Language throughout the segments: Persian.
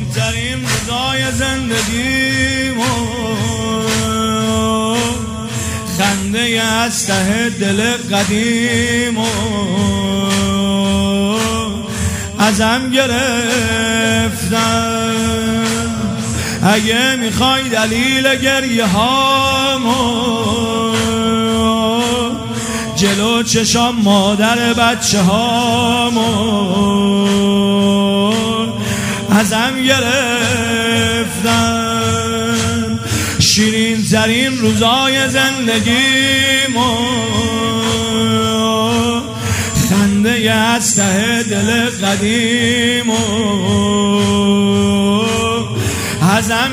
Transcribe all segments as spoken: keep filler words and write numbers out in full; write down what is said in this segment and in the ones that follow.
ترین روزای زندگیمو خنده از ته دل قدیمو ازم گرفتن. اگه میخوای دلیل گریه هامو جلو چشام مادر بچه هامو ازم گرفتن. شیرین ترین روزای زندگیمو خنده از ته دل قدیمو ازم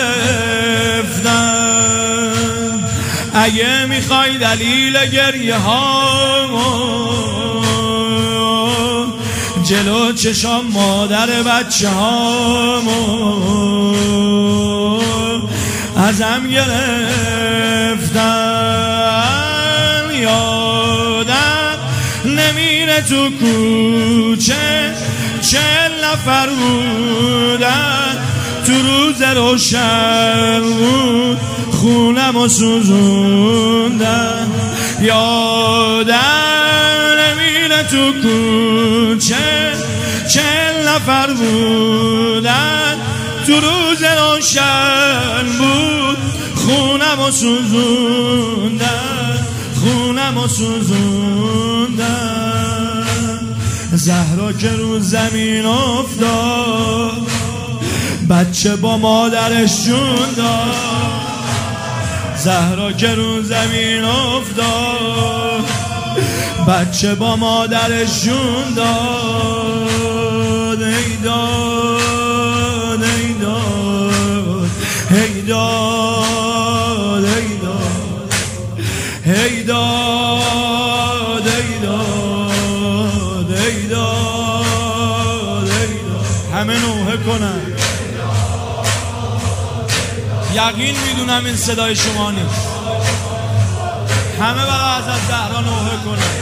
گرفتن. اگه میخوای دلیل گریه هامو جلو چشام مادر بچه هامو ازم گرفتن. یادم نمیره تو کوچه چهل نفر بودن تو روز روشن بود خونم و سوزوندن. یادم نمیره تو کوچه چهل نفر بودن تو روز روشن بود خونم و سوزوندن خونم و سوزوندن. زهرا که رو زمین افتاد بچه با مادرش جون داد. زهرا که رو زمین افتاد بچه با مادرش جون داد. ای داد ای داد ای داد ای داد ای داد ای داد ای داد ای داد. همه نوحه کنن. یقین میدونم این صدای شما نیست. همه برای حضرت زهرا نوحه کنن.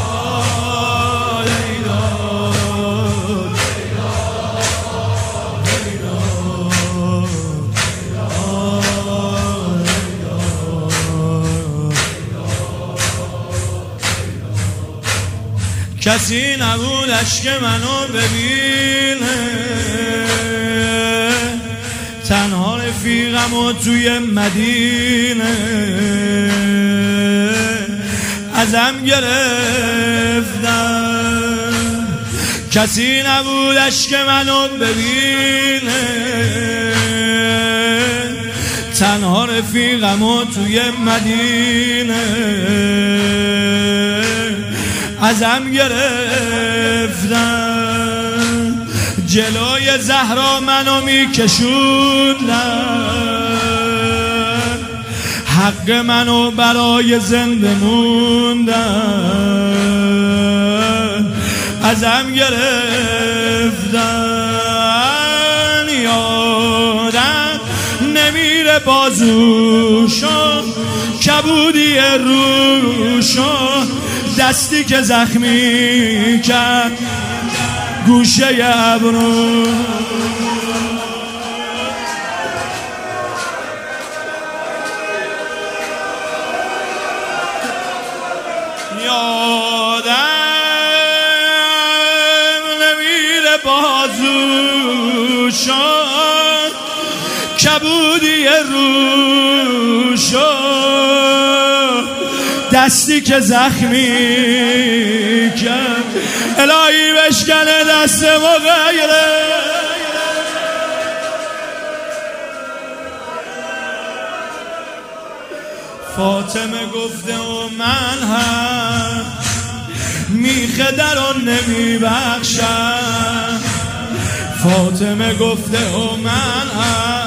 کسی نبودش که منو ببینه تنها رفیقم و توی مدینه ازم گرفتن. کسی نبودش که منو ببینه تنها رفیقم و توی مدینه ازم گرفتن. جلوی زهرا منو میکشوندن حق منو برای زنده موندن ازم گرفتن. یادم نمیره بازوشو کبودی روشو دستی که زخمی کرد گوشه ابرو. یادم نمیره بازوشو کبودی روشو دستی که زخمی کرد. الهی بشکنه دست و غیره. فاطمه گفته و من هم میخه در آن نمیبخشم. فاطمه گفته و من هم